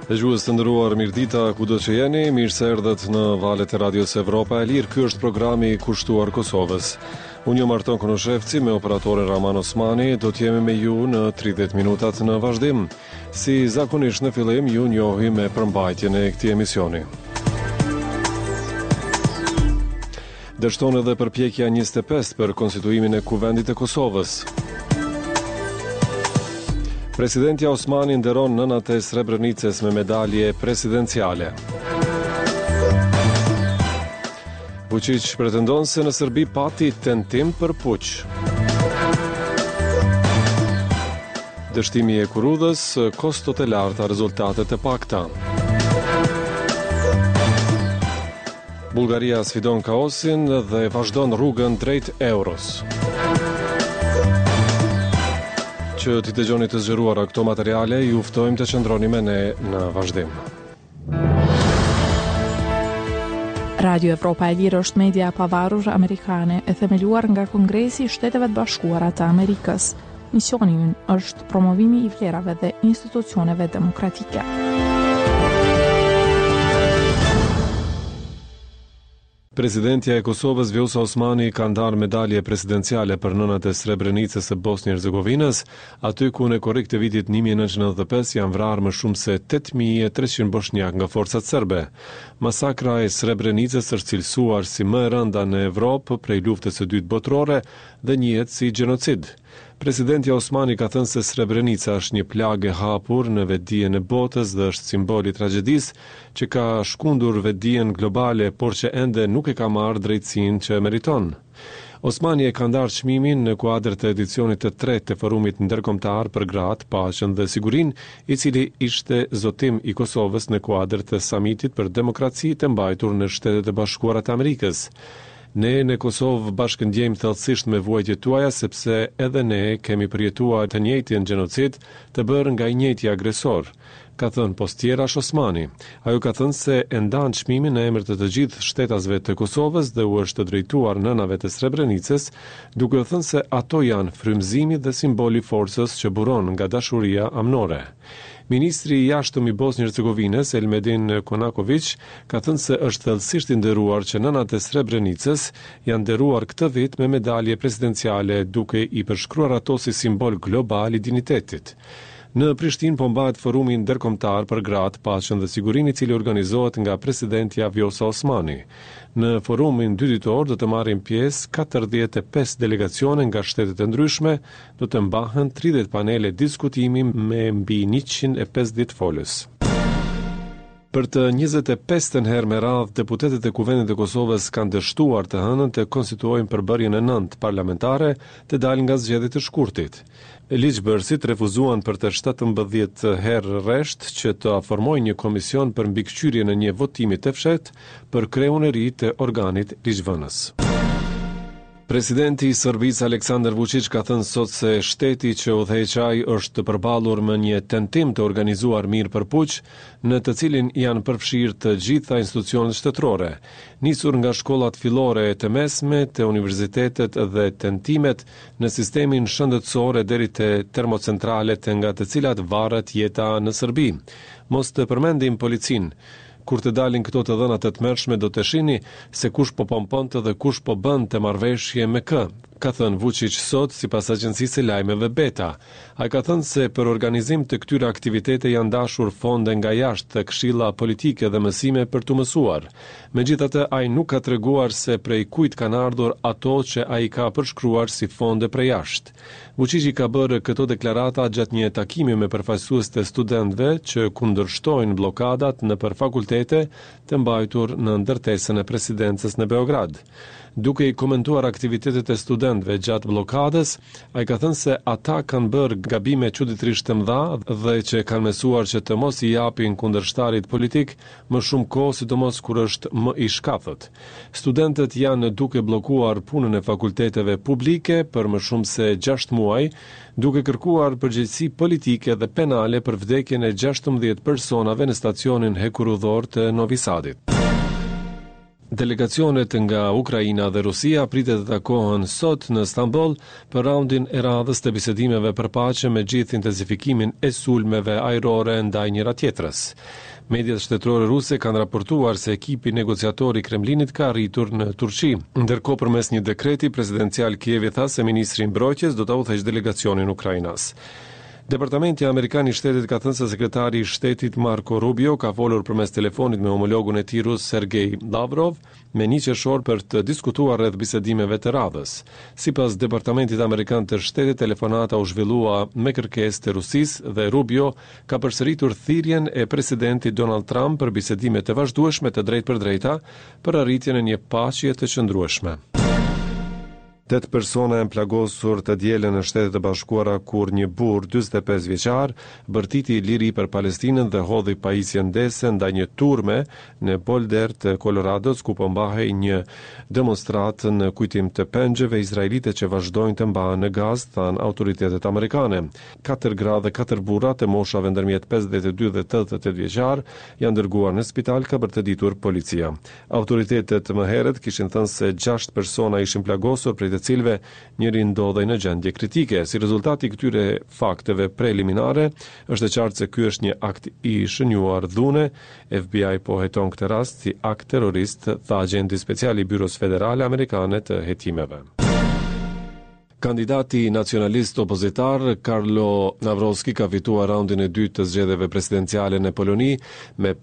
Dëgjues të nderuar, mirëdita kudo që jeni, mirë se erdhët në valët e Radios Evropa e Lirë. Ky është programi i kushtuar Kosovës. Unë jam Arton Konoshevci me operatorin Raman Osmani, do të jemi me ju në 30 minutat në vazhdim. Si zakonisht në fillim ju njohi me përmbajtjen e këtij emisioni. Dështon edhe përpjekja 25 për konstituimin e Kuvendit të Kosovës. Presidenti Osmani nderon nënat e Srebrenicës me medalje presidenciale. Vučić pretendon se në Serbi pati tentim për puç. Dështimi e Kurudhës, kostot e larta, rezultatet e pakta. Bullgaria sfidon kaosin dhe vazhdon rrugën drejt euros. Që t'i dëgjoni të zgjeruara këto materiale, ju ftojmë të qëndroni me ne në vazhdim. Radio Evropa e Lirë është media e pavarur amerikane e themeluar nga Kongresi i Shteteve të Bashkuara të Amerikës. Misioni i ynë është promovimi i vlerave dhe institucioneve demokratike. Presidentja e Kosovës Vjosa Osmani ka ndarë medalje presidenciale për nënat e Srebrenicës së Bosnjë-Hercegovinës, aty ku në korrik të vitit 1995 janë vrarë më shumë se 8300 bosnjak nga forcat serbe. Masakra e Srebrenicës është cilësuar si më e rënda në Evropë prej luftës së dytë botërore dhe njihet si gjenocid. Presidenti Osmani ka thënë se Srebrenica është një plagë e hapur në vetdijen e botës dhe është simbol i tragjedisë që ka shkundur vetdijen globale, por që ende nuk e ka marrë drejtësinë që meriton. Osmani e ka ndarë çmimin në kuadër të edicionit të tretë të forumit ndërkombëtar për gratë, paqen dhe sigurinë, i cili ishte zotim i Kosovës në kuadër të samitit për demokraci të mbajtur në Shtetet e Bashkuara të Amerikës. Ne në Kosovë bashkëndjejmë thellësisht me vuajtjet tuaja sepse edhe ne kemi përjetuar të njëjtin gjenocid të bërë nga i njëjti agresor, ka thënë Postjerash Osmani. Ajo ka thënë se e ndan çmimin në emër të gjithë shtetasve të Kosovës dhe u është drejtuar nënave të Srebrenicës, duke thënë se ato janë frymëzimi dhe simboli i forcës që buron nga dashuria amnore. Ministri i jashtëm i Bosnjë-Hercegovinës, Elmedin Konaković, ka thënë se është thellësisht i nderuar që nënat e Srebrenicës janë nderuar këtë vit me medalje presidenciale, duke i përshkruar ato si simbol global i dinjitetit. Në Prishtinë po mbahet forumi ndërkombëtar për gratë, paqen dhe sigurinë, i cili organizohet nga presidentja Vjosa Osmani. Në forumin dyditor do të marrin pjesë 45 delegacione nga shtetet e ndryshme, do të mbahen 30 panele diskutimi me mbi 150 folës. Për të 25 herë me radhë, deputetët e Kuvendit të Kosovës kanë dështuar të hënën të konstituojnë përbërjen e 9 parlamentare të dalë nga zgjedhjet e shkurtit. Ligjbërësit refuzuan për të 17 herë rresht që të formojnë një komision për mbikëqyrjen e një votimi të fshehtë për kreun e ri të organit ligjvënës. Presidenti i Serbisë Aleksandar Vučić ka thënë sot se shteti që udhëheqaj është përballur me një tentim të organizuar mirë për puç, në të cilin janë përfshirë të gjitha institucionet shtetërore, nisur nga shkollat fillore e të mesme, të universitetet dhe tentimet në sistemin shëndetësor deri te termocentralet nga të cilat varet jeta në Serbi. Mos të përmendim policinë. Kur të dalin këto të dhëna të tmerrshme, do të shihni se kush po pomponte dhe kush po bën të marrëveshje me kë, ka thënë Vučić sot sipas agjencisë së lajmeve Beta. Ai ka thënë se për organizim të këtyre aktivitete janë dashur fonde nga jashtë të këshilla politike dhe mësime për të mësuar. Megjithatë, ai nuk ka treguar se prej kujt kanë ardhur ato që ai ka përshkruar si fonde prej jashtë. Vučić ka bërë këto deklarata gjatë një takimi me përfaqësues të studentëve që kundërshtojnë bllokadat nëpër fakultete të mbajtur në ndërtesën e presidencës në Beograd. Duke i komentuar aktivitetet e studentëve gjatë blokadës, ai ka thënë se ata kanë bërë gabime çuditërisht të mëdha dhe që kanë mësuar që të mos i japin kundërshtarit politik më shumë kohë, sidomos kur është më i shkafët. Studentët janë duke bllokuar punën e fakulteteve publike për më shumë se 6 muaj, duke kërkuar përgjegjësi politike dhe penale për vdekjen e 16 personave në stacionin hekurudhor të Novi Sadit. Delegacionet nga Ukraina dhe Rusia pritet të takohen sot në Stamboll për raundin e radhës të bisedimeve për paqe me gjithë intensifikimin e sulmeve ajrore ndaj njëra tjetrës. Mediat shtetërore ruse kanë raportuar se ekipi negociator i Kremlinit ka arritur në Turqi. Ndërkohë, përmes një dekreti presidencial, Kievi tha se ministri i mbrojtjes do ta udhëheqë delegacionin ukrainas. Departamenti Amerikan i Shtetit ka thënë se sekretari i Shtetit Marco Rubio ka folur përmes telefonit me homologun e tij rus Sergei Lavrov me 1 qershor për të diskutuar rreth bisedimeve të radhës. Sipas Departamentit Amerikan të Shtetit, telefonata u zhvillua me kërkesë të Rusisë dhe Rubio ka përsëritur thirrjen e presidentit Donald Trump për bisedime të vazhdueshme të drejtpërdrejta për arritjen e një paqeje të qëndrueshme. 8 persona janë plagosur të dielën në Shtetet e Bashkuara kur një burr 45 vjeçar bërtiti liri për Palestinën dhe hodhi pajisje ndese ndaj një turme në Boulder të Colorados, ku po mbahej një demonstrat në kujtim të pengjeve izraelite që vazhdojnë të mbahen në Gazë, than autoritetet amerikane. 4 gra dhe 4 burra të moshave ndërmjet 52 dhe 88 vjeçar janë dërguar në spital, ka bërtëditur policia. Autoritetet më herët kishin thënë se 6 persona ishin plagosur, prej të cilëve njëri ndodhej në gjendje kritike. Si rezultati këtyre fakteve preliminare, është e qartë se ky është një akt i shënjuar dhune. FBI po heton këtë rast si akt terrorist, tha agenti special i Byros Federale Amerikane të Hetimeve. Kandidati nacionalist opozitar Karlo Nawrocki ka fituar raundin e dytë të zgjedhjeve presidenciale në Poloni me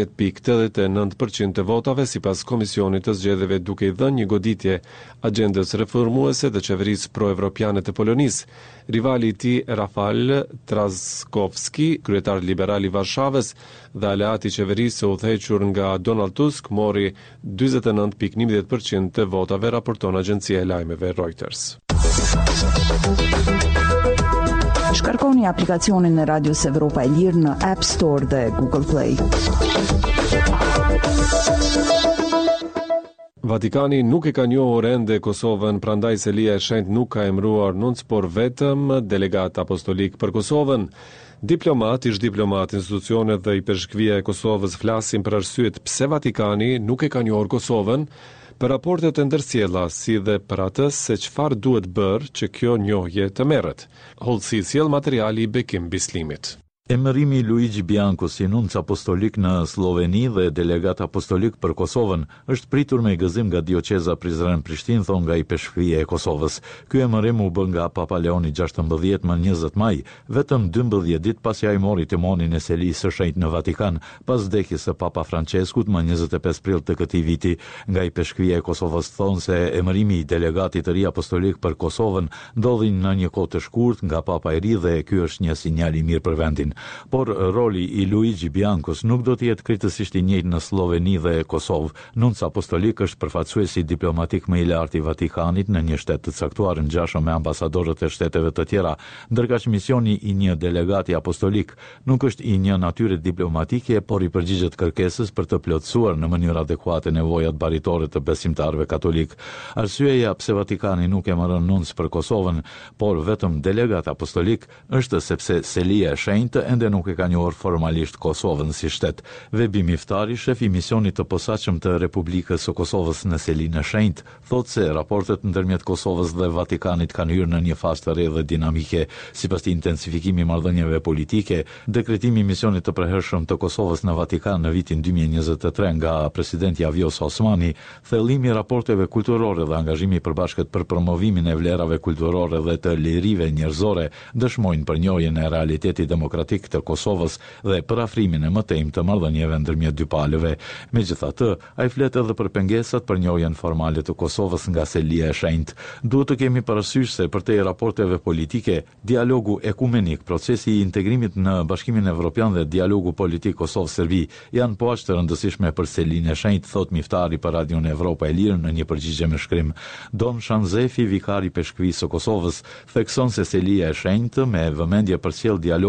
50.89% të votave sipas komisionit të zgjedhjeve, duke i dhënë një goditje agjendës reformuese të qeverisë pro-evropiane të Polonisë. Rivali i tij Rafal Trzaskowski, kryetar liberal i Varshavës dhe aleati i qeverisë udhëhequr nga Donald Tusk, mori 49.11% të votave, raporton agjencia e lajmeve Reuters. Shkarkoni aplikacionin e Radios Evropa e Lirë në App Store dhe Google Play. Vatikani nuk e ka njohur ende Kosovën, prandaj Selia e Shenjtë nuk ka emëruar nunc, por vetëm delegat apostolik për Kosovën. Diplomat, ish diplomat, institucionet dhe Hypershkvia e Kosovës flasin për arsyet pse Vatikani nuk e ka njohur Kosovën, për raportet e ndërsjella, si dhe për atë se çfarë duhet bërë që kjo njohje të merret. Hollësi sjell materiali i Bekim Bislimit. Emërimi Luigi Bianco si nunc apostolik në Sloveni dhe delegat apostolik për Kosovën është pritur me gëzim nga dioqeza Prizren-Prishtinë, thon nga Hypershkvia e Kosovës. Ky emërim u bë nga Papa Leoni 16 më 20 maj, vetëm 12 ditë pasi ai mori timonin e Selisë së Shenjtë në Vatikan, pas vdekjes së Papa Franceskut më 25 prill të këtij viti. Nga Hypershkvia e Kosovës thonë se emërimi i delegatit të ri apostolik për Kosovën ndodhi në një kohë të shkurtë nga Papa i ri dhe ky është një sinjal i mirë për vendin. Por roli i Luigi Biancos nuk do të jetë krejtësisht i njëjtë në Sloveni dhe Kosovë. Nunc apostolik është përfaqësuesi diplomatik më i lartë i Vatikanit në një shtet të caktuar, ngjashëm me ambasadorët e shteteve të tjera, ndërkaq misioni i një delegati apostolik nuk është i një natyre diplomatike, por i përgjigjet kërkesës për të plotësuar në mënyrë adekuate nevojat baritore të besimtarëve katolik. Arsyeja pse Vatikani nuk emëron nunc për Kosovën, por vetëm delegat apostolik, është sepse Selia e Shenjtë ende nuk e ka njohur formalisht Kosovën si shtet. Vebi Miftari, shef i misionit të posaçëm të Republikës së Kosovës në Selinë e Shenjtë, thotë se raportet ndërmjet Kosovës dhe Vatikanit kanë hyrë në një fazë të re dhe dinamike. Sipas të intensifikimi i marrëdhënieve politike, dekretimi i misionit të përhershëm të Kosovës në Vatikan në vitin 2023 nga presidenti Vjosa Osmani, thellimi i raporteve kulturore dhe angazhimi i përbashkët për promovimin e vlerave kulturore dhe të lirive njerëzore dëshmojnë për njohjen e realitetit demokratik të Kosovës dhe për afrimin e mëtejmë të marrëdhënieve ndërmjet dy palëve. Megjithatë, ai flet edhe për pengesat për njohjen formale të Kosovës nga Selia e Shenjtë. Duhet të kemi parasysh se përtej raporteve politike, dialogu ekumenik, procesi i integrimit në Bashkimin Evropian dhe dialogu politik Kosovë-Serbi janë po aq të rëndësishme për Selinë e Shenjtë, thot Miftari për Radion Evropa e Lirë në një përgjigje me shkrim. Don Shanzefi, vikari i Peshkvisë së Kosovës, thekson se Selia e Shenjtë me vëmendje përcjell dialogun për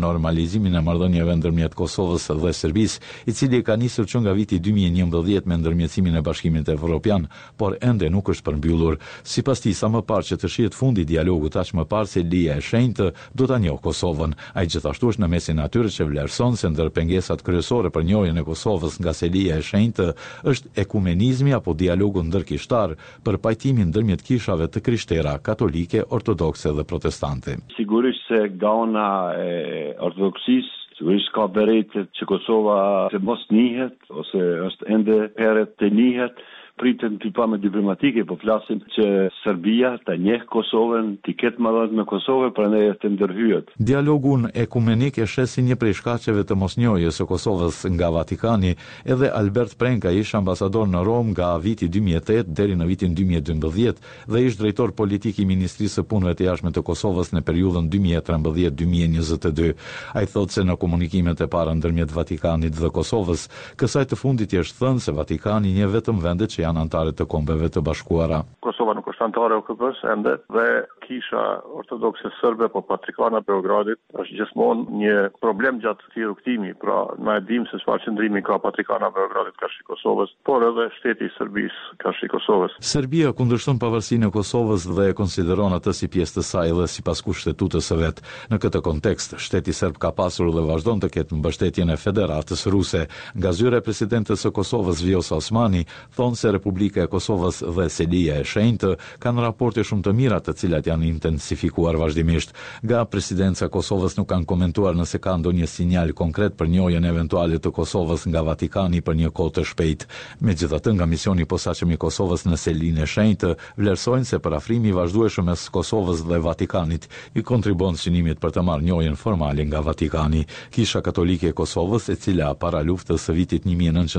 normalizimin e marrëdhënieve ndërmjet Kosovës dhe Serbisë, i cili ka nisur që nga viti 2011 me ndërmjetësimin e Bashkimit Evropian, por ende nuk është përmbyllur. Sipas tij, sa më parë që të shihet fundi i dialogut, aq më parë se Selia e Shenjtë do ta njohë Kosovën. Ai gjithashtu është në mesin atyre që vlerëson se ndër pengesat kryesore për njohjen e Kosovës nga Selia e Shenjtë është ekumenizmi apo dialogu ndërkishtar për pajtimin ndërmjet kishave të krishtera, katolike, ortodokse dhe protestante. Sigurisht se nga ana e ortodoksisë, sigurisht ka berete që Kosova se mos njihet ose është ende herët të njihet. Pritën të pa me diplomatike, po flasim që Serbia ta njeh Kosovën, të ketë marrëdhënie me Kosovën, prandaj të ndërhyet. Dialogun ekumenik e sheh si një prej shkaqeve të mosnjohjes së Kosovës nga Vatikani. Edhe Albert Prenka, ish ambasador në Rom nga viti 2008 deri në vitin 2012 dhe ish drejtor politik i Ministrisë së Punëve të Jashtme të Kosovës në periudhën 2013-2022. Ai thotë se në komunikimet e para ndërmjet Vatikanit dhe Kosovës, kësaj të fundit i është thënë se Vatikani njeh vetëm vendet që janë anëtare të Kombeve të Bashkuara. Kosova nuk është anëtare e OKB-s ende dhe kisha ortodokse serbe po Patrikana Beogradit është gjithmonë një problem gjatë këtij rrugtimi, pra na e dim se çfarë qëndrimi ka Patrikana Beogradit kashë Kosovës, por edhe shteti i Serbisë kashë Kosovës. Serbia kundërshton pavarësinë e Kosovës dhe e konsideron atë si pjesë të saj dhe sipas kushtetutës së vet. Në këtë kontekst, shteti serb ka pasur dhe vazhdon të ketë mbështetjen e Federatës Ruse. Nga zyra e presidentes së Kosovës Vjosa Osmani thonë se Republika e Kosovës dhe Selia e Shenjtë kanë raporte shumë të mira, të cilat janë intensifikuar vazhdimisht. Nga presidenca e Kosovës nuk kanë komentuar nëse ka ndonjë sinjal konkret për njohjen eventuale të Kosovës nga Vatikani për një kohë të shpejtë. Megjithatë, nga misioni i posaçëm i Kosovës në Selinë e Shenjtë vlerësojnë se parafrimi i vazhdueshëm mes Kosovës dhe Vatikanit i kontribon synimit për të marrë njohjen formale nga Vatikani. Kisha Katolike e Kosovës, e cila para luftës së vitit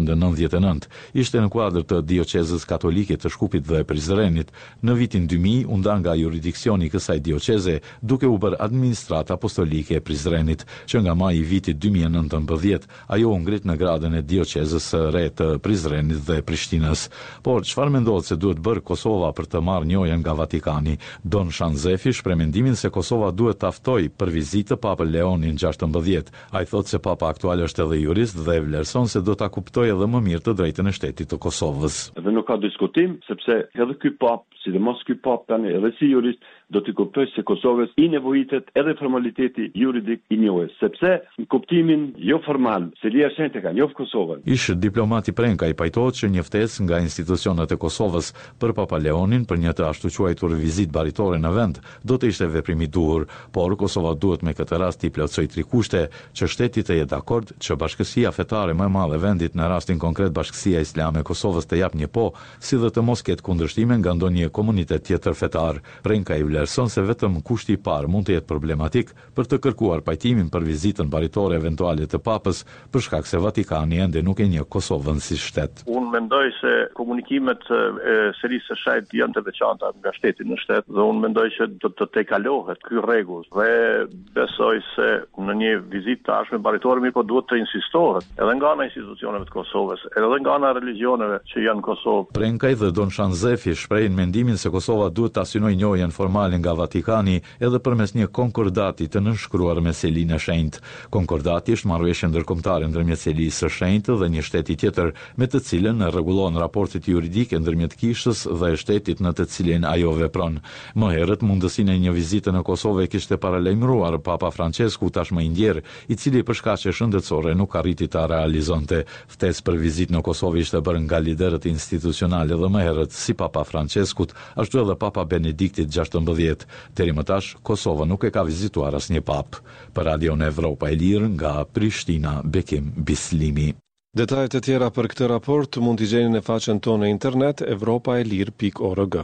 1999 ishte në kuadër të dioqezës katolike të Shkupit dhe Prizrenit, në vitin 2000 u nda nga juridiksioni i kësaj dioqeze, duke u bërë administrata apostolike e Prizrenit, që nga maji i vitit 2019 ajo u ngrit në gradën e dioqezës së re të Prizrenit dhe Prishtinës. Por çfarë mendohet se duhet bërë Kosova për të marrë njohjen nga Vatikani? Don Shanzefi shpreh mendimin se Kosova duhet ta ftojë për vizitë Papën Leonin 16. Ai thotë se Papa aktual është edhe jurist dhe vlerëson se do ta kuptojë edhe më mirë të drejtën e shtetit të Kosovës. Dhe nuk ka diskutim, sepse edhe ky pap, sidomos ky pap tani edhe si jurist, do të kuptoj se Kosovës i nevojitet edhe formaliteti juridik i njohjes, sepse në kuptimin jo formal, Selia e Shenjtë ka njohur Kosovën. Ish diplomati Prenka i pajtohet që një ftesë nga institucionet e Kosovës për Papa Leonin për një të ashtu quajtur vizitë baritore në vend do të ishte veprim i duhur, por Kosova duhet me këtë rast i plotësojë 3 kushte: që shteti të jetë dakord, që bashkësia fetare më e madhe e vendit, në rastin konkret Bashkësia Islame e Kosovës, të jap një po, si dhe të mos ketë kundërshtime nga ndonjë komunitet tjetër fetar. Prenka i vlerëson se vetëm kushti i parë mund të jetë problematik për të kërkuar pajtimin për vizitën baritore eventuale të Papës, për shkak se Vatikani ende nuk e njeh Kosovën si shtet. Unë mendoj se komunikimet e Selisë së Shenjtë janë të veçanta nga shteti në shtet dhe unë mendoj që do të tejkalohet ky rregull dhe besoj se në një vizitë të ardhshme baritore po duhet të insistohet edhe nga ana e institucioneve të Kosovës, edhe nga ana e religioneve që janë në Kosovë. Prenkaj dhe Don Shanzefi shprehin mendimin se Kosova duhet ta synojë njohjen formale nga Vatikani edhe përmes një konkordati të nënshkruar me Selinë e Shenjtë. Konkordati është marrëveshje ndërkombëtare ndërmjet Selisë së Shenjtë dhe një shteti tjetër, me të cilën rregullon raportet juridike ndërmjet kishës dhe shtetit në të cilin ajo vepron. Më herët mundësinë e një vizite në Kosovë kishte paralajmëruar Papa Francesku, tashmë i ndjer, i cili për shkaqe shëndetësore nuk arriti ta realizonte. Ftesë për vizitë në Kosovë ishte bërë nga liderët institucionale dhe më herët si Papa Franceskut, ashtu edhe Papa Benediktit 16. Deri më tash, Kosova nuk e ka vizituar asnjë pap. Për Radion Evropa e Lirë, nga Prishtina, Bekim Bislimi. Detajet e tjera për këtë raport mund t'i gjeni në faqen tonë në internet evropaelir.org.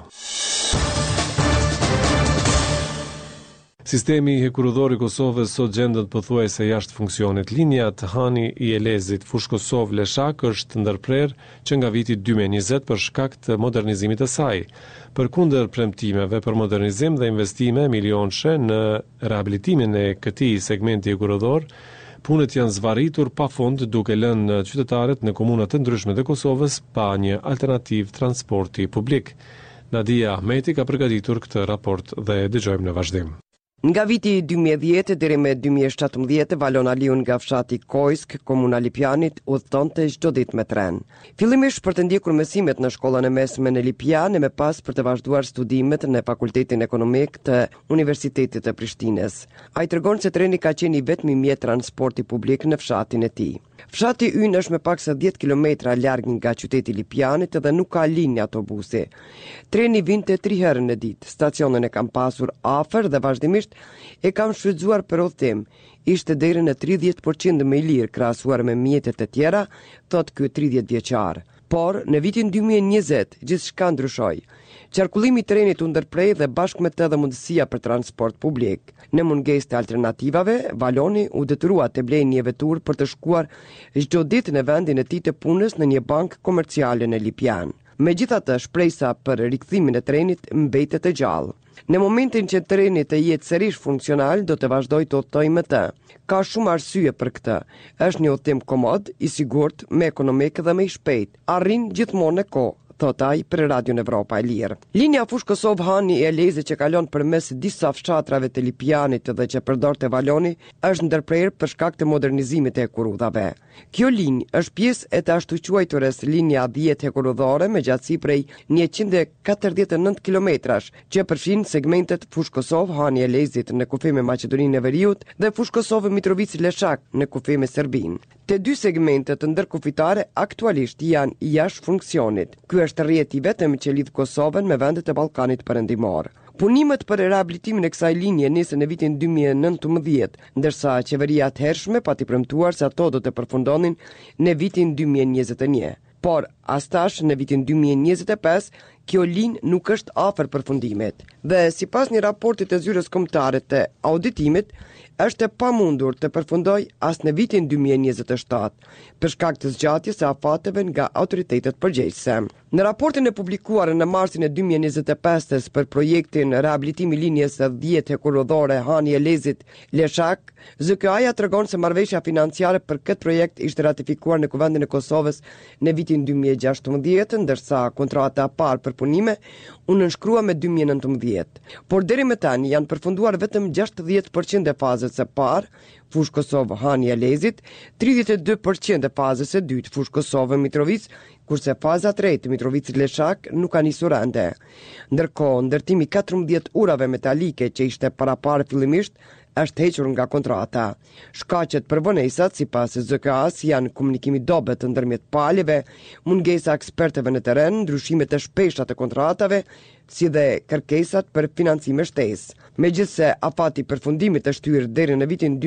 Sistemi hekurudhor i Kosovës sot gjendet pothuajse jashtë funksionit. Linja të Hani i Elezit Fushkosov-Leshak është ndërprer që nga viti 2020 për shkak të modernizimit të saj. Përkundër premtimeve për modernizim dhe investime milionëshe në rehabilitimin e këtij segmenti hekurudhor, punët janë zvarritur pafund, duke lënë qytetarët në komuna të ndryshme të Kosovës pa një alternativë transporti publik. Nadia Ahmeti ka përgatitur këtë raport dhe dëgjojmë në vazhdim. Nga viti 2010 deri me 2017, Valon Aliu nga fshati Kojsk, komuna Lipjanit, udhëtonte çdo ditë me tren. Fillimisht për të ndjekur mësimet në shkollën e mesme në Lipjan e me pas për të vazhduar studimet në Fakultetin Ekonomik të Universitetit të Prishtinës. Ai tregon se treni ka qenë i vetmi mjet transporti publik në fshatin e tij. Fshati ynë është me pak se 10 kilometra larg nga qyteti Lipjanit dhe nuk ka linjë autobusi. Treni vinte 3 herë në ditë. Stacionin e kam pasur afër dhe vazhdimisht e kam shfrytzuar për udhëtim. Ishte deri në 30% më i lirë krahasuar me mjetet e tjera, thot ky 30 vjeçar. Por në vitin 2020 gjithçka ndryshoi. Qarkullimi i trenit u ndërprej dhe bashkë me të dhe mundësia për transport publik. Në mungesë të alternativave, Valoni u detyrua të blejë një vetur për të shkuar çdo ditë në vendin e tij të punës në një bankë komerciale në Lipjan. Megjithatë, shpresa për rikthimin e trenit mbetet e gjallë. Në momentin që treni të jetë sërish funksional, do të vazhdoj të udhtoj me të. Ka shumë arsye për këtë. Është një udhtim komod, i sigurt, me ekonomik dhe me i shpejt. Arrin gjithmonë në kohë, thot ai për Radion Evropa e Lirë. Linja Fush Kosovë-Hani e Elezi që kalon përmes disa fshatrave të Lipjanit dhe që përdorte Valoni është ndërprerë për shkak të modernizimit të hekurudhave. Kjo linjë është pjesë e të ashtu quajturës linja 10 hekurudhore me gjatësi prej 149 kilometrash që përfshin segmentet Fush Kosovë-Hani e Elezit në kufi me Maqedoninë e Veriut dhe Fush Kosovë-Mitrovica-Leshak në kufi me Serbinë. Të dy segmentet ndërkufitare aktualisht janë jashtë funksionit. Ky është rrjeti vetëm që lidh Kosovën me vendet e Ballkanit Perëndimor. Punimet për rehabilitimin e kësaj linje nisën në vitin 2019, ndërsa qeveria e hershme pati premtuar se ato do të përfundonin në vitin 2021. Por astash në vitin 2025 kjo linjë nuk është afër përfundimit. Dhe sipas një raporti të zyrës kombëtare të auditimit, është e pamundur të përfundoj as në vitin 2027, për shkak të zgjatjes së afateve nga autoritetet përgjegjëse. Në raportin e publikuar në marsin e 2025 për projektin rehabilitimi linjes së 10 hekurudhore Hani Elezit Leshak, ZKA-ja tregon se marrëveshja financiare për këtë projekt ishte ratifikuar në Kuvendin e Kosovës në vitin 2016, ndërsa kontrata e parë për punime u nënshkrua me 2019. Por deri më tani janë përfunduar vetëm 60% e fazës së parë, Fush Kosovë-Hani Elezit, 32% e fazës së dytë, Fush Kosovë-Mitrovica, kurse faza 3 Mitrovica-Leshak nuk ka nisur ende. Ndërkohë, ndërtimi 14 urave metalike që ishte paraparë fillimisht është hequr nga kontrata. Shkaqet për vonesat sipas ZKA-s janë komunikimi dobët ndërmjet palëve, mungesa ekspertëve në terren, ndryshimet e shpeshta të kontratave, si dhe kërkesat për financime shtesë. Megjithse afati përfundimit është hyrë deri në vitin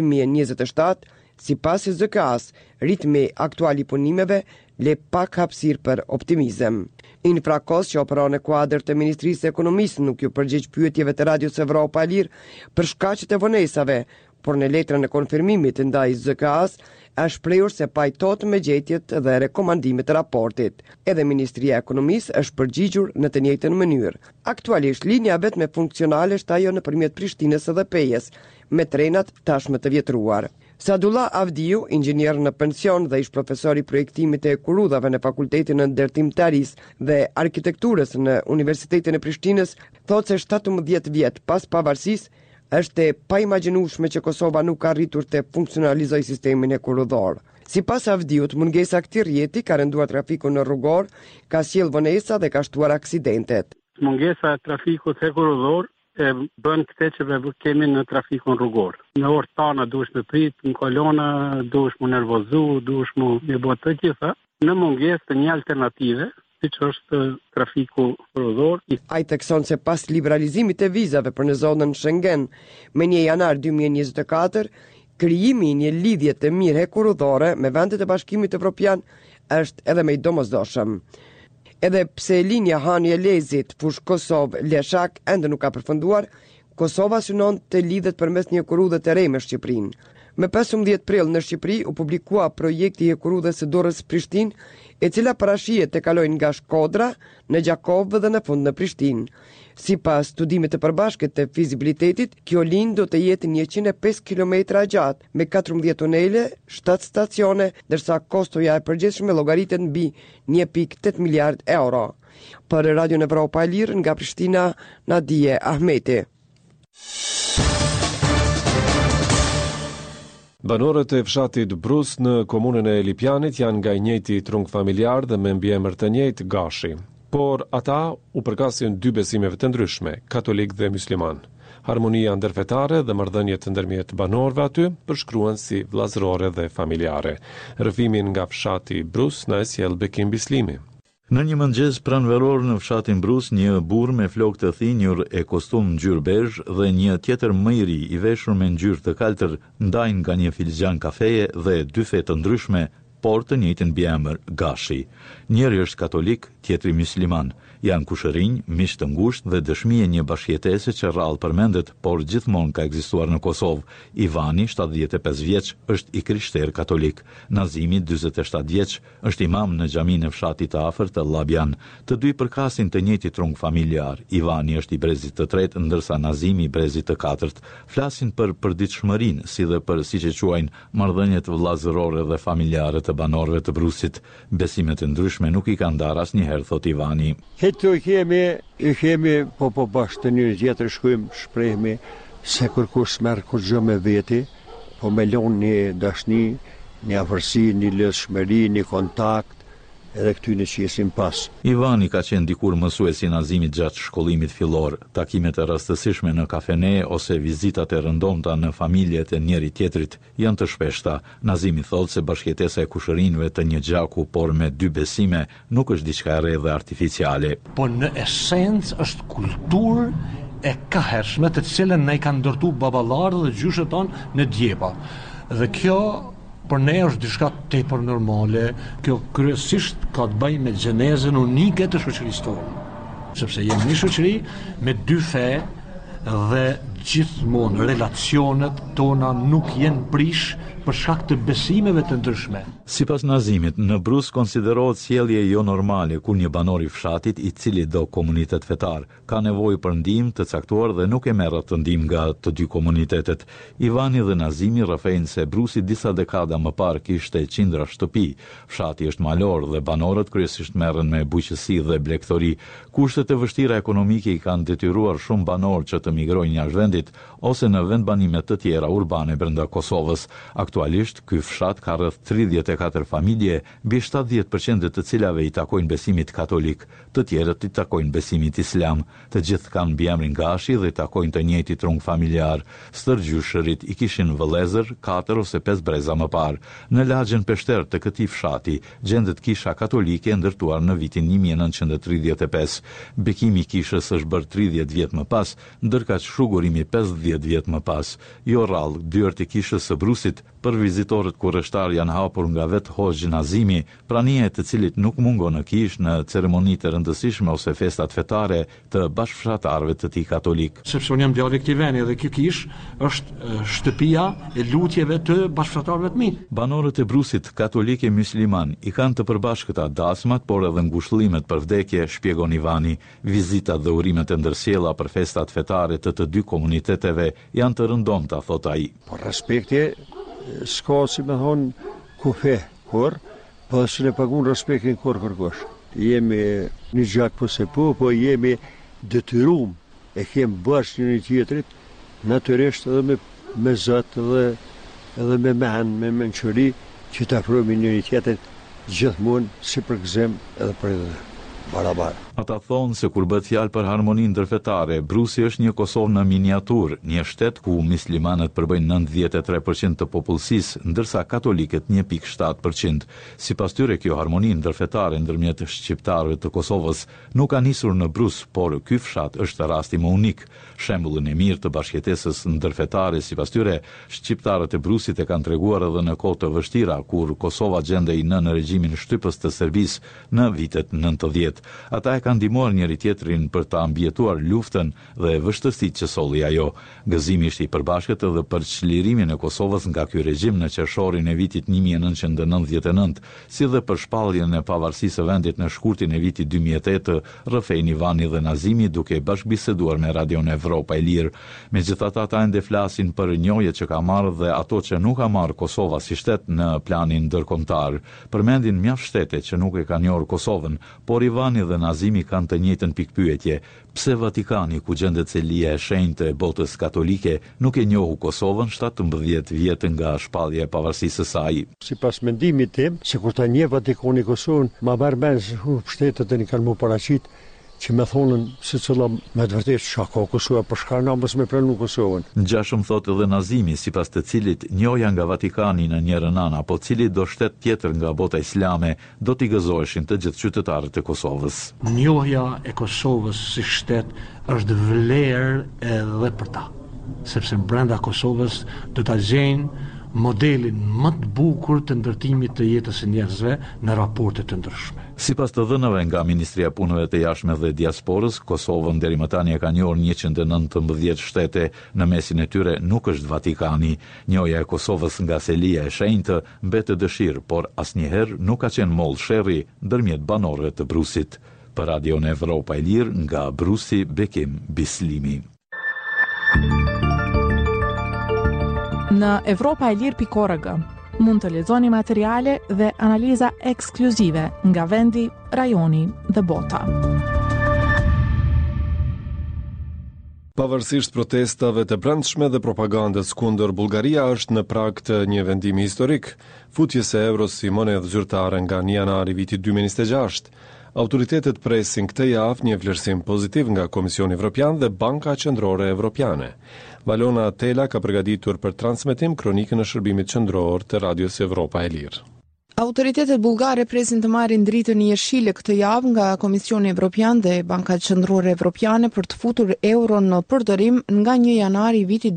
2027, sipas ZKA-s, ritmi aktual i punimeve le pak hapësirë për optimizëm. Infrakos që operon në kuadër të Ministrisë së Ekonomisë nuk ju përgjigj pyetjeve të Radios Evropa e Lirë për shkaqet e vonesave, por në letrën e konfirmimit ndaj ZKA-s është shprehur se pajtohet me gjetjet dhe rekomandimet e raportit. Edhe Ministria e Ekonomisë është përgjigjur në të njëjtën mënyrë. Aktualisht linja vetëm funksionale është ajo nëpërmjet Prishtinës dhe Pejës, me trenat tashmë të vjetruar. Sadullah Avdiu, inxhinier në pension dhe ish profesor i projektimit të hekurudhave në Fakultetin e Ndërtimtarisë dhe Arkitekturës në Universitetin e Prishtinës, thotë se 17 vjet pas pavarësisë është e paimagjinueshme që Kosova nuk ka arritur të funksionalizojë sistemin hekurudhor. Sipas Avdiut, mungesa e këtij rrjeti ka rënduar trafikun në rrugor, ka sjellë vonesa dhe ka shtuar aksidentet. Mungesa e trafikut hekurudhor e bën këtë që kemi në trafikun rrugor. Në orë tana duhesh me prit, në kolona duhesh mu nervozu, duhesh mu me bë të gjitha, në mungesë të një alternative, siç është trafiku rrugor. Ai thekson se pas liberalizimit të vizave për në zonën Schengen me 1 janar 2024, krijimi i një lidhje të mirë hekurudhore me vendet e Bashkimit Evropian është edhe më i domosdoshëm. Edhe pse linja Hani Elezit Fush Kosovë-Leshak ende nuk ka përfunduar, Kosova synon të lidhet përmes një hekurudhe të re me Shqipërinë. Me 15 prill në Shqipëri u publikua projekti i hekurudhës së Durrës Prishtinë, e cila parashihet të kalojë nga Shkodra në Gjakovë dhe në fund në Prishtinë. Sipas studimit të përbashkët të fizibilitetit, kjo linjë do të jetë 105 km gjatë, me 14 tunele, 7 stacione, ndërsa kostoja e përgjithshme llogaritet mbi 1.8 miliard euro. Për Radion Evropa e Lirë nga Prishtina, Nadije Ahmeti. Banorët e fshatit Brus në komunën e Lipianit janë nga i njëjti trung familjar dhe me mbiemër të njëjtë Gashi, por ata u përkasin dy besimeve të ndryshme, katolik dhe musliman. Harmonia ndërfetare dhe marrëdhëniet ndërmjet banorëve aty përshkruhen si vllazërore dhe familjare. Rrëfimin nga fshati Brus na e sjell Bekim Bislimi. Në një mëngjes pranveror në fshatin Brus, një burr me flokë të thinjur e kostum ngjyrë bezh dhe një tjetër më i ri i veshur me ngjyrë të kaltër ndajnë nga një filxhan kafeje dhe dy fe të ndryshme, por të njëjtin mbiemër Gashi. Njëri është katolik, tjetri musliman. Janë kushërinj, miq të ngushtë dhe dëshmi e një bashkëjetese që rrallë përmendet, por gjithmonë ka ekzistuar në Kosovë. Ivani, 75 vjeç, është i krishterë katolik. Nazimi, 47 vjeç, është imam në xhaminë e fshatit të afërt të Llabjan. Të dy përkasin të njëjtit trung familjar. Ivani është i brezit të tretë, ndërsa Nazimi i brezit të katërt. Flasin për përditshmërinë, si dhe për siç e quajnë marrëdhëniet vëllazërore dhe familjare të banorëve të Brusit. Besimet e ndryshme nuk i kanë ndarë asnjëherë, thot Ivani. Këtu kemi po bashkë të njëri tjetër shkojmë, shprehemi se kur kush merr kur gjë me veti, po me lon një dashni, një afërsi, një lidhshmëri, një kontakt, edhe këty në qesim pas. Ivani ka qenë dikur mësues i Nazimit gjatë shkollimit fillor. Takimet e rastësishme në kafene ose vizitat e rëndomta në familjet e njëri tjetrit janë të shpeshta. Nazimi thotë se bashkëjetesa e kushërinjve të një gjaku, por me dy besime, nuk është diçka e re dhe artificiale. Po në esencë është kulturë e kahershme të cilën ne kanë ndërtu baballarët dhe gjyshët tonë në djepa. Dhe kjo për ne është diçka tepër normale, kjo kryesisht ka të bëjë me gjenezën unike të shoqërisë tonë. Sepse jemi një shoqëri me dy fe dhe gjithmonë relacionet tona nuk jenë prish për shkak të besimeve të ndryshme. Sipas Nazimit, në Brus konsiderohet sjellje jo normale kur një banor i fshatit i cili do komunitet fetar ka nevojë për ndihmë të caktuar dhe nuk e merr atë ndihmë nga të dy komunitetet. Ivani dhe Nazimi rrëfejnë se Brusi disa dekada më parë kishte qindra shtëpi. Fshati është malor dhe banorët kryesisht merren me bujqësi dhe blegthori. Kushtet e vështira ekonomike i kanë detyruar shumë banorë që të migrojnë jashtë vendit ose në vendbanime të tjera urbane brenda Kosovës. Aktualisht, ky fshat ka rreth 34 familje, mbi 70% të cilave i takojnë besimit katolik, të tjerët i takojnë besimit islam. Të gjithë kanë mbiemrin Gashi dhe i takojnë të njëjtit trung familjar. Stërgjyshërit i kishin vëllezër 4 ose 5 breza më parë. Në lagjen peshter të këtij fshati gjendet kisha katolike ndërtuar në vitin 1935. Bekimi i kishës është bërë 30 vjet më pas, ndërkaq shugurimi 50 vjet më pas. Jo rrallë, dyert e kishës së Brusit për vizitorët kurreshtar janë hapur nga vetë Hoxh Nazimi, prania e të cilit nuk mungon në kishë në ceremonitë rëndësishme ose festat fetare të bashkëfshatarëve të tij katolik. Sepse unë jam djali i këtij vendi dhe kjo kishë është shtëpia e lutjeve të bashkëfshatarëve të mi. Banorët e Brusit katolik e musliman i kanë të përbashkëta dasmat, por edhe ngushëllimet për vdekje, shpjegon Ivani. Vizitat dhe urimet e ndërsjella për festat fetare të dy komuniteteve janë të rëndomta, thot ai. Por respekti s'ka si me thonë kufe, kur, po së ne pagun respektin kur kërkosh. Jemi një gjak po se po jemi detyrum, e kem bashkë një tjetrit, natyrisht edhe me zot edhe me men, me menqëri, që të afrohemi një tjetrit gjithmonë si për gëzim edhe për edhe barabar. Ata thonë se kur bëhet fjalë për harmoninë ndërfetare, Brusi është një Kosovë në miniaturë, një shtet ku muslimanët përbëjnë 93% të popullsisë, ndërsa katolikët 1.7%. Sipas tyre, kjo harmoni ndërfetare ndërmjet shqiptarëve të Kosovës nuk ka nisur në Brus, por ky fshat është rasti më unik. Shembullin e mirë të bashkëjetesës ndërfetare, sipas tyre, shqiptarët e Brusit e kanë treguar edhe në kohë të vështira, kur Kosova gjendej në regjimin shtypës të Serbisë në vitet 90. Ata e kanë ndihmuar njëri tjetrin për ta ambjetuar luftën dhe vështërsitë që solli ajo. Gëzimi ishte i përbashkët edhe për çlirimin e Kosovës nga ky regjim në qershorin e vitit 1999, si dhe për shpalljen e pavarësisë së vendit në shkurtin e vitit 2008, rrëfejnë Ivani dhe Nazimi duke bashkëbiseduar me Radion Evropa e Lirë. Megjithatë, ata ende flasin për njëjtjet që ka marrë dhe ato që nuk ka marrë Kosova si shtet në planin ndërkombëtar. Përmendin mjaft shtete që nuk e kanë njohur Kosovën, por Ivani Vatikani dhe Nazimi kanë të njëjtën pikpyetje. Pse Vatikani, ku gjendet selia e shenjtë e botës katolike, nuk e njohu Kosovën 17 vjet nga shpallja e pavarësisë së saj? Sipas mendimit tim, sikur ta njeh Vatikani Kosovën, ma merr mend se shtetet e kanë më paraqit që me thonën se cëlla me të vërtet çka ka Kosova, për shkak na mos me pranu Kosovën. Ngjashëm thotë edhe Nazimi, sipas të cilit njohja nga Vatikani në njërin anë apo cili do shtet tjetër nga bota islame do t'i gëzoheshin të gjithë qytetarët e Kosovës. Njohja e Kosovës si shtet është vlerë edhe për ta, sepse brenda Kosovës do ta gjejnë modelin më të bukur të ndërtimit të jetës së njerëzve në raporte të ndryshme. Sipas të dhënave nga Ministria e Punëve të Jashtme dhe Diasporës, Kosovën deri më tani e ka njohur 119 shtete, në mesin e tyre nuk është Vatikani. Njohja e Kosovës nga selia e shenjtë mbetet dëshirë, por asnjëherë nuk ka qenë mollë sherrri ndërmjet banorëve të Brusit. Për Radion Evropa e Lirë, nga Brusi, Bekim Bislimi. Në evropaelir.org mund të lexoni materiale dhe analiza ekskluzive nga vendi, rajoni dhe bota. Pavarësisht protestave të brendshme dhe propagandës kundër, Bullgaria është në prag të një vendimi historik, futjes së euros si monedhë zyrtare nga 1 janari vitit 2026. Autoritetet presin këtë javë një vlerësim pozitiv nga Komisioni Evropian dhe Banka Qendrore Evropiane. Valona Tela ka përgatitur për transmetim kronikën e shërbimit qendror të Radios Evropa e Lirë. Autoritetet bullgare presin të marrin dritën jeshile këtë javë nga Komisioni Evropian dhe Banka Qendrore Evropiane për të futur euron në përdorim nga 1 janari vitit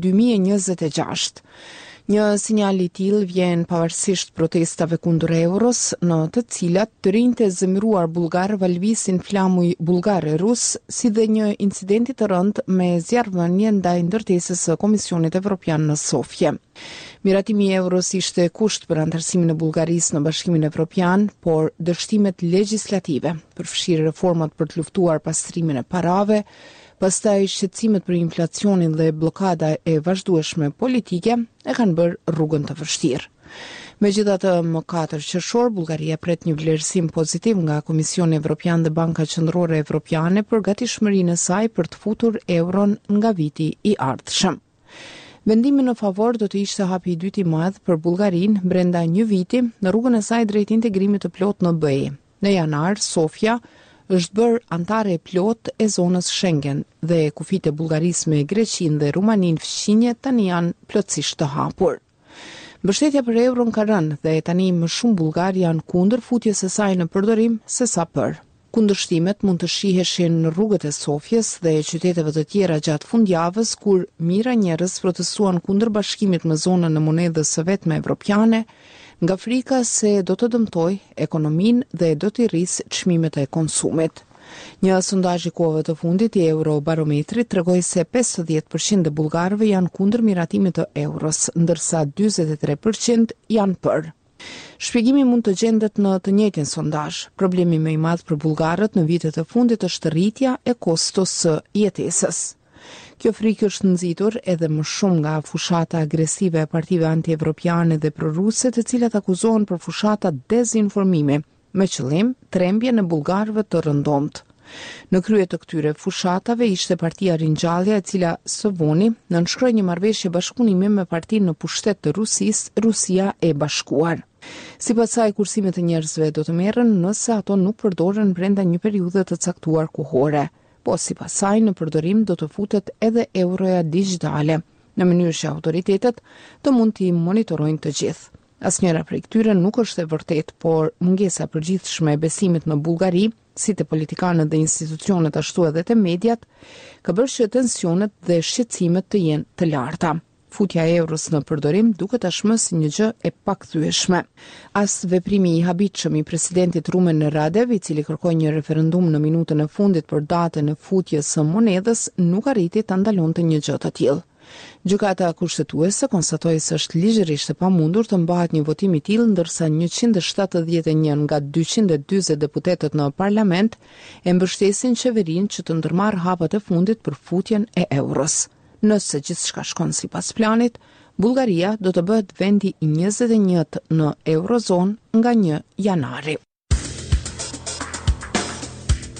2026. Një sinjal i tillë vjen pavarësisht protestave kundër euros, në të cilat të rinjtë e zemëruar bullgar valvisin flamuj bullgar-rus, si dhe një incidenti të rëndë me zjarrvënie ndaj ndërtesës së Komisionit Evropian në Sofje. Miratimi i euros ishte kusht për antarësimin e Bullgarisë në Bashkimin Evropian, por dështimet legjislative përfshirë reformat për të luftuar pastrimin e parave, pastaj shqetësimet për inflacionin dhe blokada e vazhdueshme politike e kanë bërë rrugën të vështirë. Megjithatë, më 4 qershor, Bullgaria pret një vlerësim pozitiv nga Komisioni Evropian dhe Banka Qendrore Evropiane për gatishmërinë e saj për të futur euron nga viti i ardhshëm. Vendimi në favor do të ishte hapi i dytë i madh për Bullgarinë brenda një viti në rrugën e saj drejt integrimit të plot në BE. Në janar, Sofia është bërë antare e plot e zonës Schengen dhe kufit e Bullgarisë me Greqinë dhe Rumaninë fqinje tani janë plotësisht të hapur. Mbështetja për euron ka rënë dhe tani më shumë bullgar janë kundër futjes së saj në përdorim se sa për. Kundërshtimet mund të shiheshin në rrugët e Sofjes dhe qyteteve të tjera gjatë fundjavës, kur mijëra njerëz protestuan kundër bashkimit me zonën e monedhës së vetme evropiane, nga frika se do të dëmtoj ekonominë dhe do të rrisë çmimet e konsumit. Një sondazh i kohëve të fundit i Eurobarometrit tregoi se 50% e bullgarëve janë kundër miratimit të euros, ndërsa 43% janë për. Shpjegimi mund të gjendet në të njëjtin sondazh. Problemi më i madh për bullgarët në vitet e fundit është rritja e kostos së jetesës. Kjo frikë është nxitur edhe më shumë nga fushata agresive e partive anti-evropiane dhe proruse, të cilat akuzohen për fushata dezinformimi, me qëllim trembjen e bullgarëve të rëndomt. Në krye të këtyre fushatave ishte partia Ringjallja, e cila së voni nënshkroi një marrëveshje bashkëpunimi me partinë në pushtet të Rusisë, Rusia e Bashkuar. Sipas saj, kursimet e njerëzve do të merren nëse ato nuk përdoren brenda një periudhe të caktuar kohore. Po sipas saj, në përdorim do të futet edhe euroja digjitale, në mënyrë që autoritetet të mund t'i monitorojnë të gjithë. Asnjëra prej këtyre nuk është e vërtet, por mungesa e përgjithshme e besimit në Bullgari, si të politikanët dhe institucionet ashtu edhe të mediat, ka bërë që tensionet dhe shqetësimet të jenë të larta. Futja e euros në përdorim duket tashmë si një gjë e pakthyeshme. As veprimi i habitshëm i presidentit Rumen Radev, i cili kërkoi një referendum në minutën e fundit për datën e futjes së monedhës, nuk arriti ta ndalonte një gjë të tillë. Gjykata kushtetuese konstatoi se është ligjërisht e pamundur të mbahet një votim i tillë, ndërsa 171 nga 240 deputetët në parlament e mbështesin qeverinë që të ndërmarrë hapat e fundit për futjen e euros. Nëse gjithçka shkon sipas planit, Bullgaria do të bëhet vendi i 21 në eurozon nga 1 janari.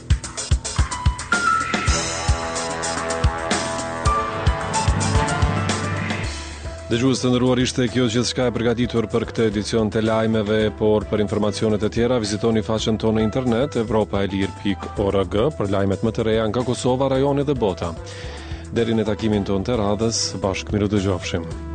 Dëgjues të nderuar, ishte kjo gjithçka e përgatitur për këtë edicion të lajmeve, por për informacionet e tjera vizitoni faqen tonë në internet evropaelir.org për lajmet më të reja nga Kosova, rajoni dhe bota. Deri në takimin tonë të radhës, bashkë miru dëgjofshim.